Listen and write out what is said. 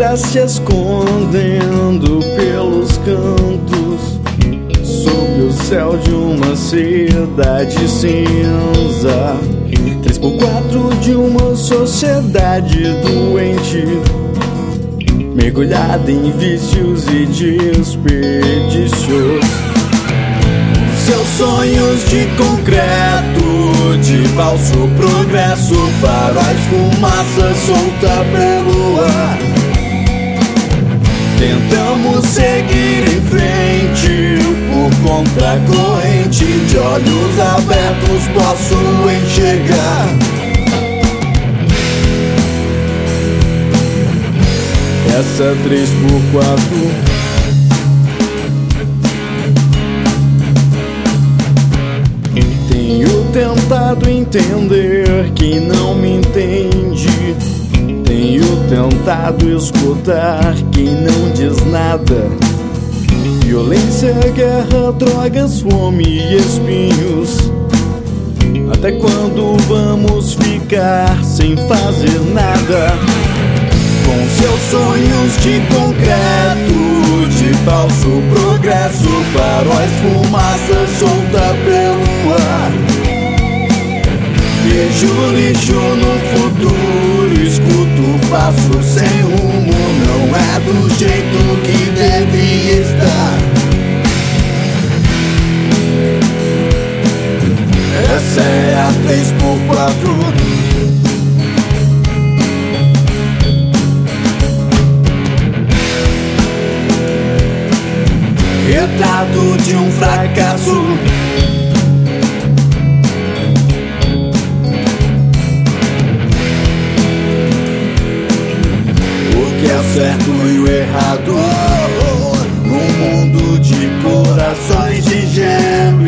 está se escondendo pelos cantos, sob o céu de uma cidade cinza. 3x4 de uma sociedade doente, mergulhada em vícios e desperdícios. Seus sonhos de concreto, de falso progresso, faróis, fumaça solta pelo ar. Tentamos seguir em frente por contracorrente, de olhos abertos posso enxergar. Essa 3x4 tenho tentado entender quem não me entende. Tenho tentado escutar quem não diz nada. Violência, guerra, drogas, fome e espinhos. Até quando vamos ficar sem fazer nada? Com seus sonhos de concreto, de falso progresso, faróis, fumaça solta pelo ar. Vejo lixo no futuro, escuto passos sem rumo, não é do jeito que devia estar. Essa é a 3x4. Retrato de um fracasso. O que é certo e o errado, num mundo de corações de gêmeos.